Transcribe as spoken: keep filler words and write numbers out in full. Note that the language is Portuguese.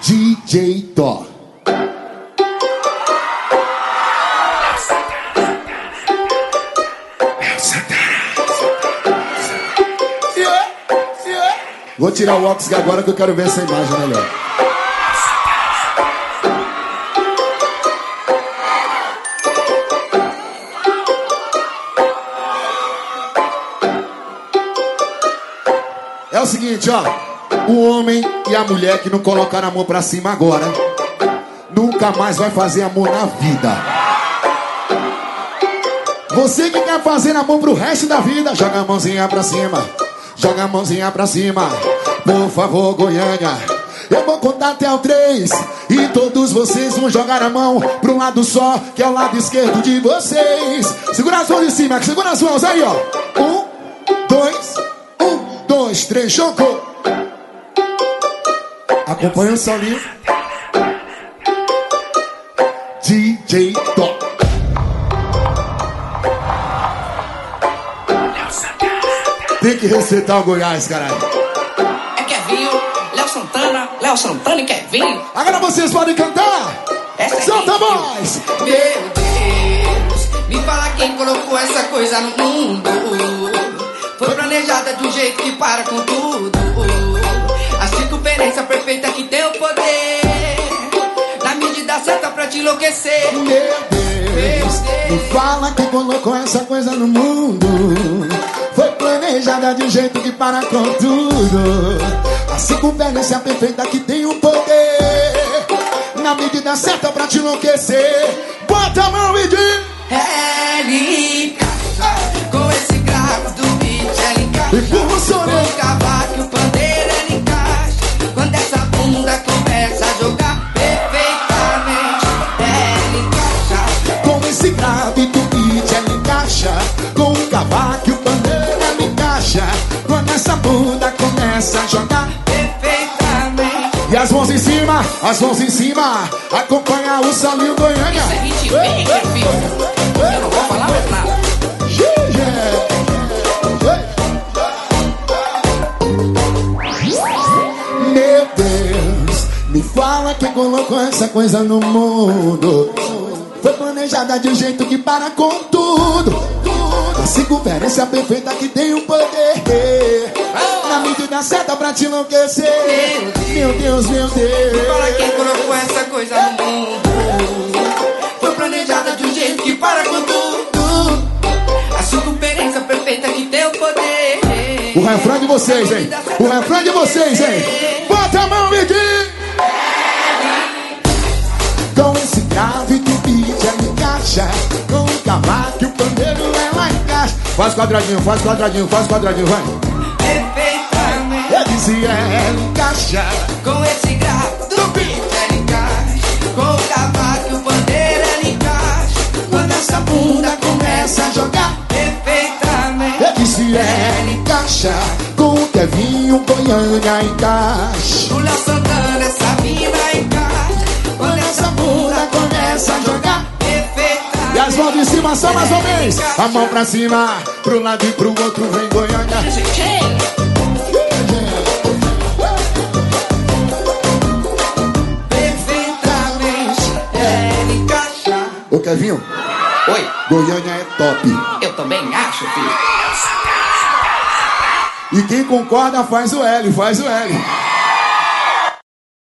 D J Tó. Vou tirar o óculos agora que eu quero ver essa imagem melhor. É o seguinte, ó. O homem e a mulher que não colocaram a mão pra cima agora nunca mais vai fazer amor na vida. Você que quer fazer amor pro resto da vida, joga a mãozinha pra cima. Joga a mãozinha pra cima, por favor, Goiânia. Eu vou contar até o três e todos vocês vão jogar a mão pro lado só, que é o lado esquerdo de vocês. Segura as mãos em cima, segura as mãos aí, ó. Um, dois, um, dois, três, jogou. Acompanha o solinho. D J Tó. Tem que respeitar o Goiás, caralho. É Kevinho, Léo Santana, Léo Santana e Kevinho. Agora vocês podem cantar. Essa Solta a aqui. voz. Meu Deus, me fala quem colocou essa coisa no mundo. Foi planejada de um jeito que para com tudo. A circunferência perfeita que tem o poder, na medida certa pra te enlouquecer. Meu Deus, me fala quem colocou essa coisa no mundo. Foi planejada de um jeito que para com tudo. A circunferência perfeita que tem o poder, na medida certa pra te enlouquecer. Bota a mão e diz: Ela encaixa com esse grave do beat. Ela encaixa e como com sonhei. o cavaco, o pandeiro. Ela encaixa quando essa bunda começa a jogar perfeitamente. Ela encaixa com esse grave do beat. Ela encaixa com o cavaco e o pandeiro. Ela encaixa quando essa bunda começa a jogar perfeitamente. e as mãos em cima, as mãos em cima. Acompanha o Solinho Goiânia. Isso é hit bem, Kevinho. Eu não vou falar mais nada. Meu Deus, me fala quem colocou essa coisa no mundo. Foi planejada de um jeito que para com tudo. A circunferência perfeita que tem o poder, na medida certa pra te enlouquecer. Meu Deus, meu Deus. Fala quem colocou essa coisa no mundo. Foi planejada de um jeito que para com tudo. A circunferência perfeita que tem o poder. O refrão de vocês, hein? O refrão de vocês, hein? Bota a mão e diz: com esse grave do beat ela encaixa, com o cavaco e o pandeiro ela encaixa. Faz quadradinho, faz quadradinho, faz quadradinho, vai. Perfeitamente. Eu dizia, ela encaixa Com esse grave do beat ela encaixa, com o cavaco e o pandeiro ela encaixa quando essa bunda começa a jogar perfeitamente. Eu disse, ela encaixa com o Kevinho, Goiânia encaixa. O Léo Santana, essa mina encaixa Quando essa bunda começa a jogar perfeitamente. e as mãos de cima só mais ou menos. A mão pra cima, pro lado e pro outro vem Goiânia. Perfeitamente, ela encaixa. Ô Kevinho, Oi, Goiânia é top. eu também acho, filho. E quem concorda faz o L, faz o L.